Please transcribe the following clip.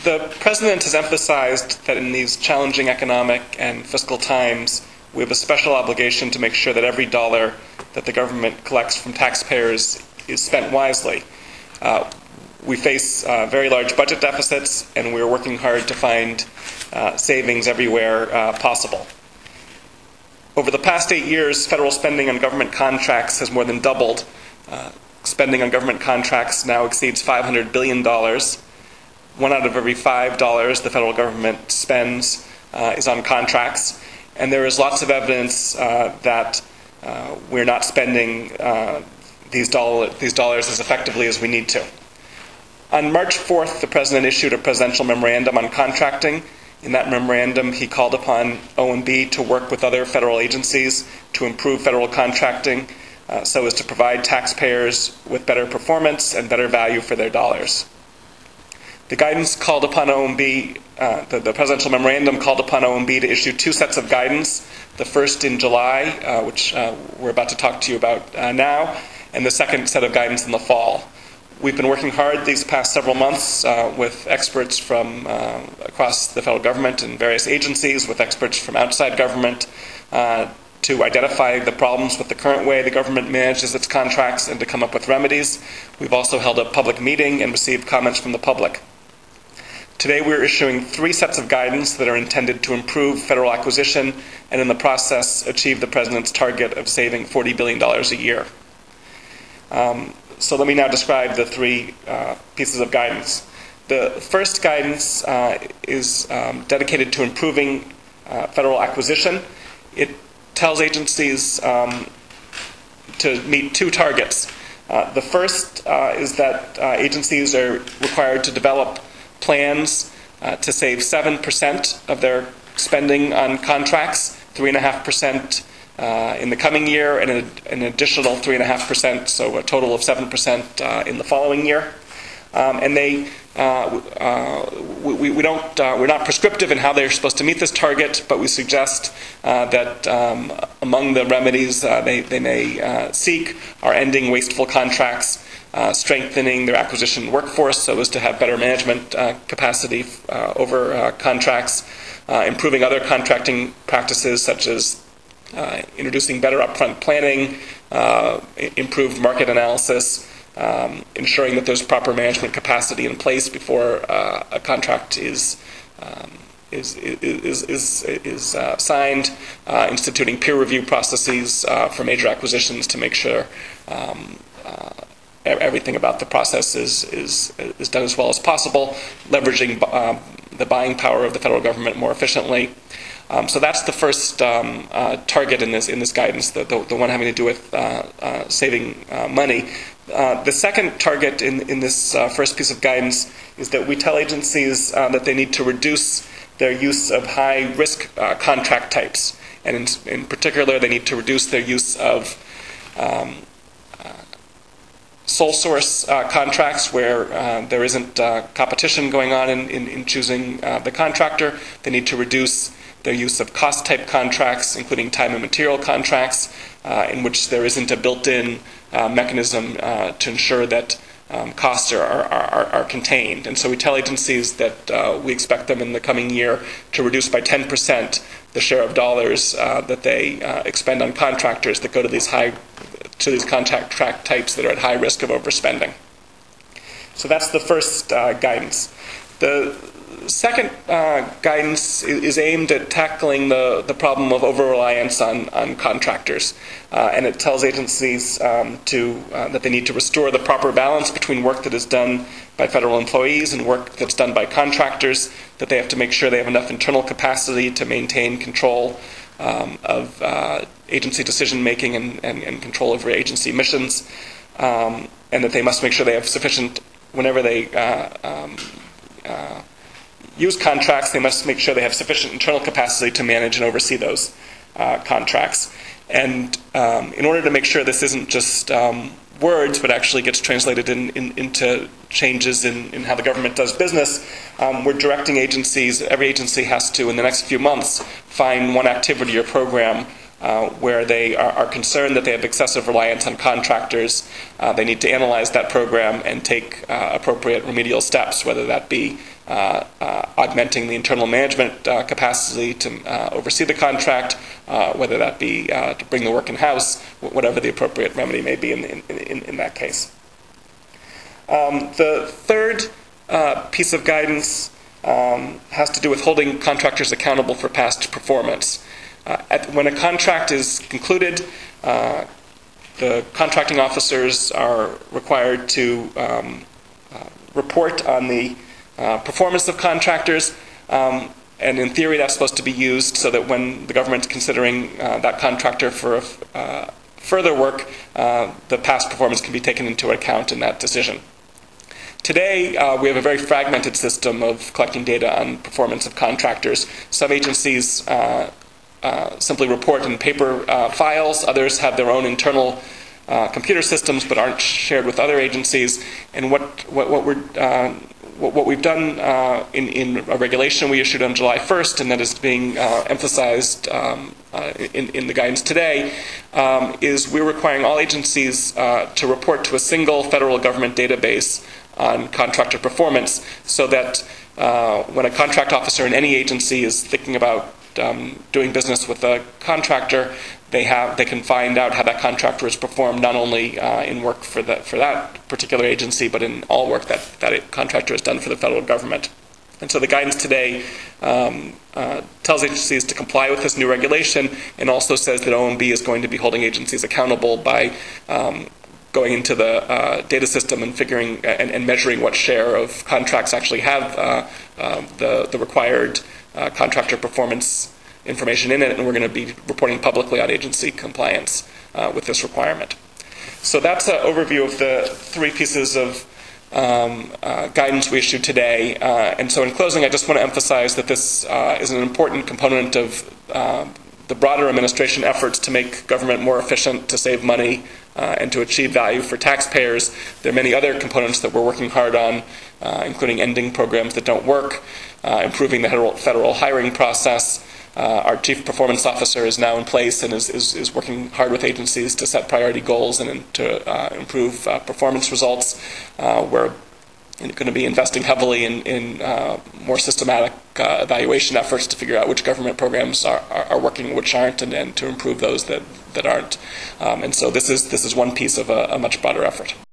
The President has emphasized that in these challenging economic and fiscal times, we have a special obligation to make sure that every dollar that the government collects from taxpayers is spent wisely. We face very large budget deficits, and we're working hard to find savings everywhere possible. Over the past 8 years, federal spending on government contracts has more than doubled. Spending on government contracts now exceeds $500 billion. 1 out of every $5 the federal government spends is on contracts. And there is lots of evidence that we're not spending these dollars as effectively as we need to. On March 4th, the President issued a presidential memorandum on contracting. In that memorandum, he called upon OMB to work with other federal agencies to improve federal contracting so as to provide taxpayers with better performance and better value for their dollars. The guidance called upon OMB, the presidential memorandum called upon OMB to issue 2 sets of guidance, the first in July, which we're about to talk to you about now, and the second set of guidance in the fall. We've been working hard these past several months with experts from across the federal government and various agencies, with experts from outside government, to identify the problems with the current way the government manages its contracts and to come up with remedies. We've also held a public meeting and received comments from the public. Today we're issuing 3 sets of guidance that are intended to improve federal acquisition and in the process achieve the President's target of saving $40 billion a year. So let me now describe the 3 pieces of guidance. The first guidance is dedicated to improving federal acquisition. It tells agencies to meet 2 targets. The first is that agencies are required to develop plans to save 7% of their spending on contracts, 3.5% in the coming year, and an additional 3.5%, so a total of 7% in the following year. And we're not prescriptive in how they're supposed to meet this target, but we suggest that among the remedies they may seek are ending wasteful contracts, strengthening their acquisition workforce so as to have better management capacity over contracts, improving other contracting practices such as introducing better upfront planning, improved market analysis, ensuring that there's proper management capacity in place before a contract is signed, instituting peer review processes for major acquisitions to make sure everything about the process is done as well as possible, leveraging the buying power of the federal government more efficiently. So that's the first target in this guidance, the one having to do with saving money. The second target in this first piece of guidance is that we tell agencies that they need to reduce their use of high-risk contract types. And in particular, they need to reduce their use of sole source contracts where there isn't competition going on in choosing the contractor. They need to reduce their use of cost-type contracts, including time and material contracts, in which there isn't a built-in mechanism to ensure that costs are contained. And so we tell agencies that we expect them in the coming year to reduce by 10% the share of dollars that they expend on contractors that go to these contract types that are at high risk of overspending. So that's the first guidance. The second guidance is aimed at tackling the problem of over-reliance on contractors. And it tells agencies that they need to restore the proper balance between work that is done by federal employees and work that's done by contractors, that they have to make sure they have enough internal capacity to maintain control of agency decision-making and control over agency missions, and that they must make sure they have sufficient, whenever they use contracts, they must make sure they have sufficient internal capacity to manage and oversee those contracts. And in order to make sure this isn't just words, but actually gets translated into changes in how the government does business, we're directing agencies, every agency has to, in the next few months, find one activity or program where they are concerned that they have excessive reliance on contractors. They need to analyze that program and take appropriate remedial steps, whether that be augmenting the internal management capacity to oversee the contract, whether that be to bring the work in-house, whatever the appropriate remedy may be in that case. The third piece of guidance has to do with holding contractors accountable for past performance. When a contract is concluded, the contracting officers are required to report on the performance of contractors, and in theory that's supposed to be used so that when the government's considering that contractor for further work, the past performance can be taken into account in that decision. Today, we have a very fragmented system of collecting data on performance of contractors. Some agencies simply report in paper files. Others have their own internal computer systems but aren't shared with other agencies. And what we've done in a regulation we issued on July 1st, and that is being emphasized in the guidance today, is we're requiring all agencies to report to a single federal government database on contractor performance, so that when a contract officer in any agency is thinking about doing business with a contractor, they can find out how that contractor has performed, not only in work for that particular agency, but in all work that contractor has done for the federal government. And so the guidance today tells agencies to comply with this new regulation, and also says that OMB is going to be holding agencies accountable by going into the data system and figuring and measuring what share of contracts actually have the required contractor performance information in it, and we're going to be reporting publicly on agency compliance with this requirement. So that's an overview of the three pieces of guidance we issued today. And so in closing, I just want to emphasize that this is an important component of the broader administration efforts to make government more efficient, to save money, and to achieve value for taxpayers. There are many other components that we're working hard on, including ending programs that don't work, improving the federal hiring process. Our chief performance officer is now in place and is working hard with agencies to set priority goals and to improve performance results. We're going to be investing heavily in more systematic evaluation efforts to figure out which government programs are working and which aren't, and to improve those that aren't. And so this is one piece of a much broader effort.